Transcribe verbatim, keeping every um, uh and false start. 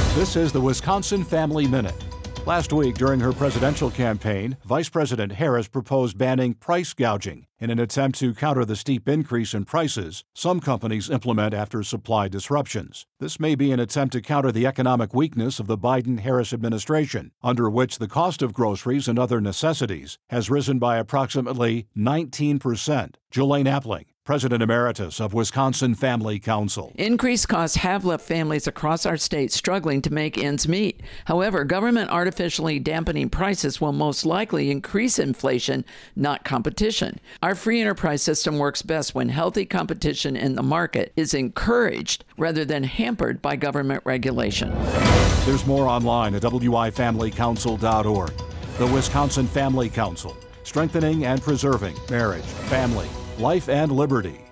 This is the Wisconsin Family Minute. Last week, during her presidential campaign, Vice President Harris proposed banning price gouging in an attempt to counter the steep increase in prices some companies implement after supply disruptions. This may be an attempt to counter the economic weakness of the Biden-Harris administration, under which the cost of groceries and other necessities has risen by approximately nineteen percent. Jelaine Appling, President Emeritus of Wisconsin Family Council. Increased costs have left families across our state struggling to make ends meet. However, government artificially dampening prices will most likely increase inflation, not competition. Our free enterprise system works best when healthy competition in the market is encouraged rather than hampered by government regulation. There's more online at w i family council dot org. The Wisconsin Family Council, strengthening and preserving marriage, family, life, and liberty.